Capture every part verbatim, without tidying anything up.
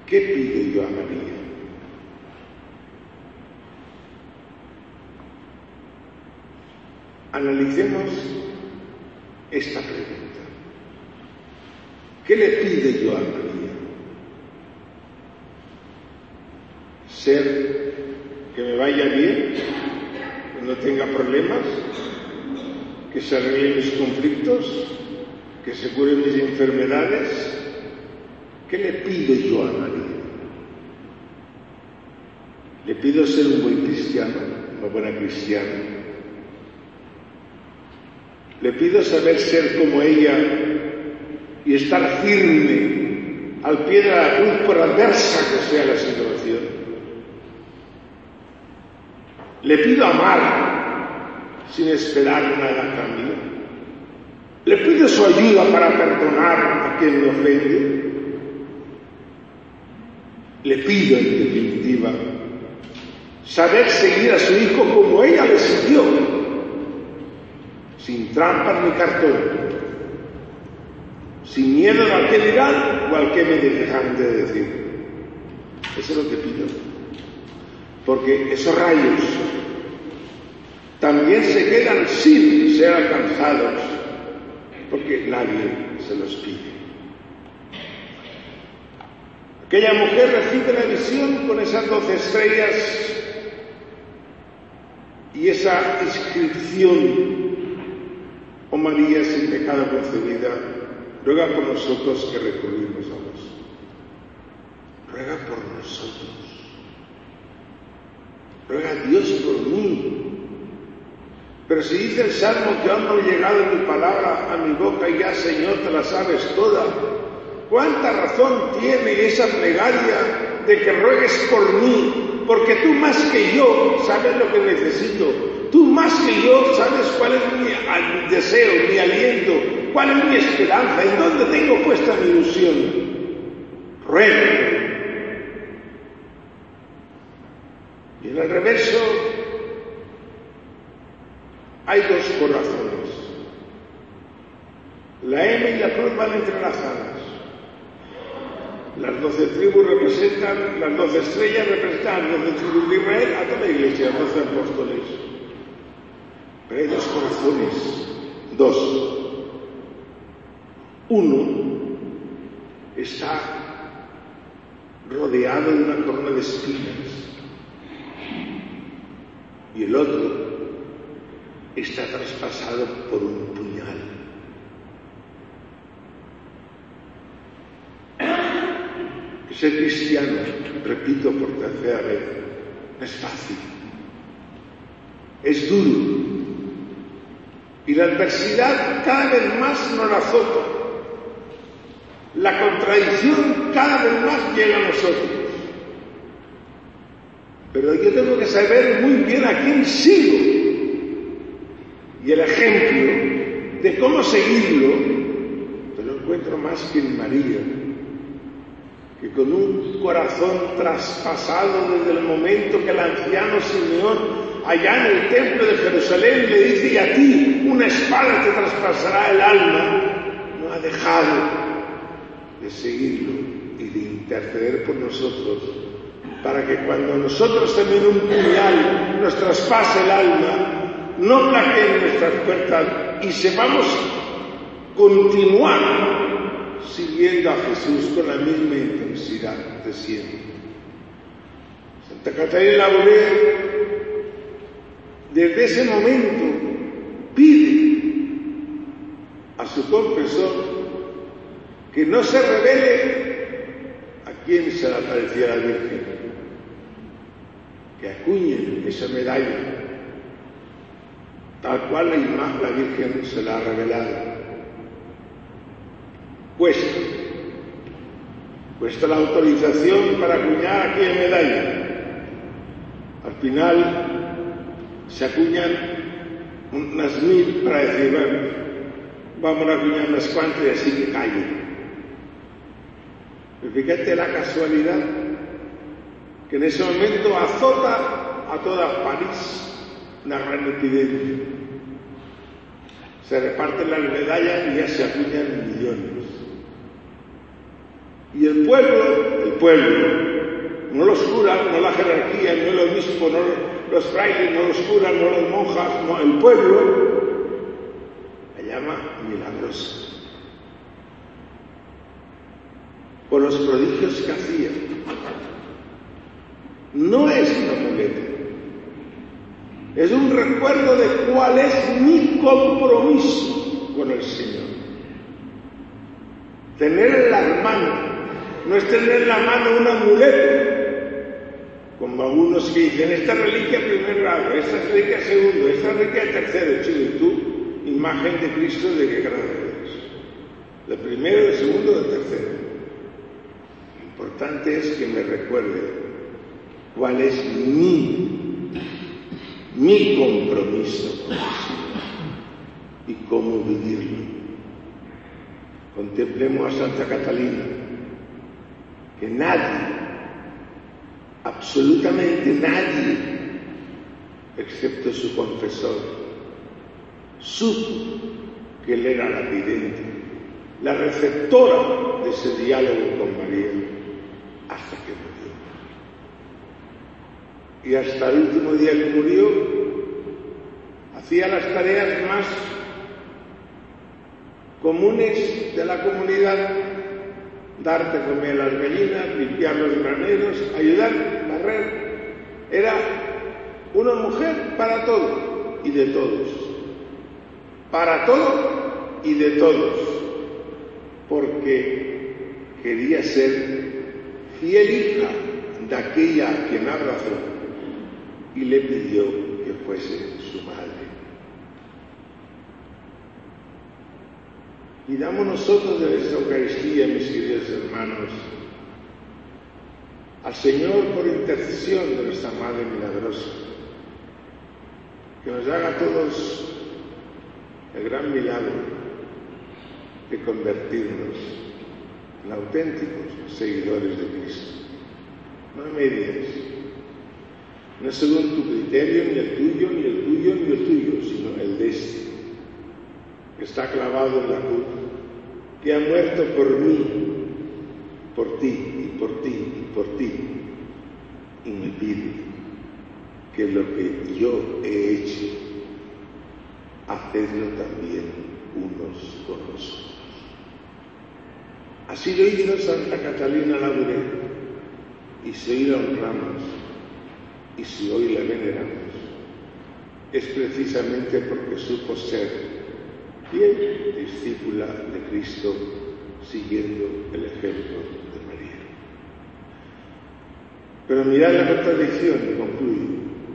¿qué pido yo a María? Analicemos esta pregunta. ¿Qué le pido yo a María? ¿Ser que me vaya bien, que no tenga problemas, que se arreglen mis conflictos, que se curen mis enfermedades? ¿Qué le pido yo a María? ¿Le pido ser un buen cristiano, una buena cristiana? ¿Le pido saber ser como ella y estar firme al pie de la cruz por adversa que sea la situación? ¿Le pido amar sin esperar nada a cambio? ¿Le pido su ayuda para perdonar a quien me ofende? Le pido, en definitiva, saber seguir a su hijo como ella le siguió, sin trampas ni cartón, sin miedo al que dirán o al que me dejan de decir. Eso es lo que pido. Porque esos rayos también se quedan sin ser alcanzados, porque nadie se los pide. Aquella mujer recibe la visión con esas doce estrellas y esa inscripción: oh María, sin pecado concebida, ruega por nosotros que recurrimos a vos. Ruega por nosotros. Ruega a Dios por mí. Pero si dice el Salmo que aún no ha llegado mi palabra a mi boca y ya, Señor, te la sabes toda, ¿cuánta razón tiene esa plegaria de que ruegues por mí? Porque tú más que yo sabes lo que necesito. Tú más que yo sabes cuál es mi deseo, mi aliento, cuál es mi esperanza, en dónde tengo puesta mi ilusión. Ruega. Y en el reverso hay dos corazones. La M y la cruz van entrelazadas. Las doce tribus representan, las doce estrellas representan las doce tribus de Israel, a toda la iglesia, los doce apóstoles. Pero hay dos corazones, dos. Uno está rodeado de una corona de espinas y el otro está traspasado por un puñal. Ser cristiano, repito por tercera vez, no es fácil, es duro. Y la adversidad cada vez más nos azota. La contradicción cada vez más llega a nosotros. Pero yo tengo que saber muy bien a quién sigo. Y el ejemplo de cómo seguirlo, te lo encuentro más que en María, que con un corazón traspasado desde el momento que el anciano Simeón, allá en el templo de Jerusalén, le dice: y a ti una espada te traspasará el alma, no ha dejado de seguirlo y de interceder por nosotros, para que cuando nosotros también un puñal nos traspase el alma, no plaqueen nuestras puertas y sepamos continuar siguiendo a Jesús con la misma intensidad de siempre. Santa Catalina Labouré, desde ese momento, pide a su confesor que no se revele a quién se le aparecía la Virgen, que acuñe esa medalla, tal cual la imagen la Virgen se la ha revelado. Cuesta, cuesta la autorización para acuñar aquella medalla. Al final se acuñan unas mil para decir: bueno, vamos a acuñar unas cuantas y así que calle. Pero fíjate la casualidad que en ese momento azota a toda París una gran epidemia. Se reparten las medallas y ya se acuñan millones. Y el pueblo, el pueblo, no los curas, no la jerarquía, no el obispo, no los frailes, no los curas, no las monjas, no, el pueblo la llama milagrosa. Por los prodigios que hacía. No es un amuleto. Es un recuerdo de cuál es mi compromiso con el Señor. Tener en las manos, no es tener en la mano un amuleto, como algunos que dicen, esta reliquia primer grado, esta reliquia segundo, esta reliquia tercero, chido, y tú, imagen de Cristo, ¿de qué grado eres? ¿De primero, de segundo o de tercero? Lo importante es que me recuerde cuál es mi, mi compromiso con el Señor y cómo vivirlo. Contemplemos a Santa Catalina, que nadie, absolutamente nadie, excepto su confesor, supo que él era la vidente, la receptora de ese diálogo con María, hasta que murió. Y hasta el último día que murió, hacía las tareas más comunes de la comunidad: dar de comer a las gallinas, limpiar los graneros, ayudar, barrer. Era una mujer para todo y de todos. Para todo y de todos. Porque quería ser fiel hija de aquella a quien abrazó y le pidió que fuese su madre. Y damos nosotros de esta Eucaristía, mis queridos hermanos, al Señor por intercesión de nuestra Madre Milagrosa, que nos haga a todos el gran milagro de convertirnos en auténticos seguidores de Cristo. No a medias, no según tu criterio, ni el tuyo, ni el tuyo, ni el tuyo, sino el de este, que está clavado en la cruz, que ha muerto por mí, por ti, y por ti, y por ti, y me pide que lo que yo he hecho, hacedlo también unos con los otros. Así lo hizo Santa Catalina Labouré, y si hoy la honramos, y si hoy la veneramos, es precisamente porque supo ser fiel discípula de Cristo, siguiendo el ejemplo de María. Pero mirad la contradicción, y concluyo.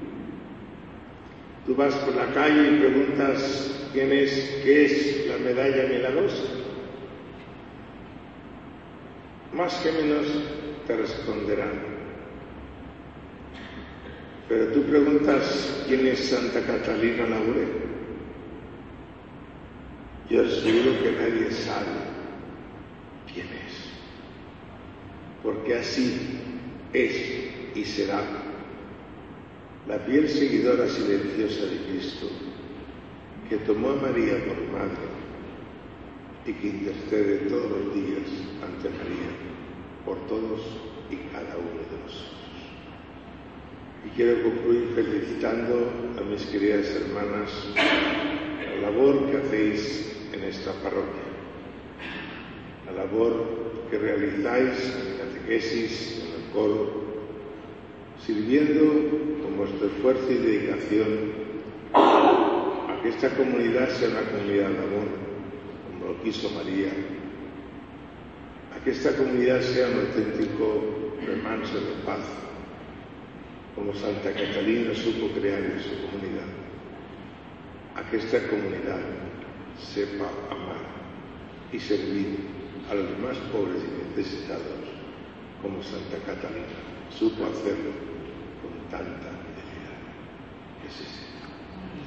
Tú vas por la calle y preguntas quién es, qué es la medalla milagrosa. Más que menos te responderán. Pero tú preguntas quién es Santa Catalina Labouré. Yo aseguro que nadie sabe quién es, porque así es y será la fiel seguidora silenciosa de Cristo, que tomó a María por madre y que intercede todos los días ante María por todos y cada uno de nosotros. Y quiero concluir felicitando a mis queridas hermanas la labor que hacéis en esta parroquia, la labor que realizáis en catequesis, en el coro, sirviendo con vuestro esfuerzo y dedicación a que esta comunidad sea una comunidad de amor, como lo quiso María, a que esta comunidad sea un auténtico remanso de paz, como Santa Catalina supo crear en su comunidad, a que esta comunidad sepa amar y servir a los más pobres y necesitados, como Santa Catalina supo hacerlo con tanta fidelidad. Que se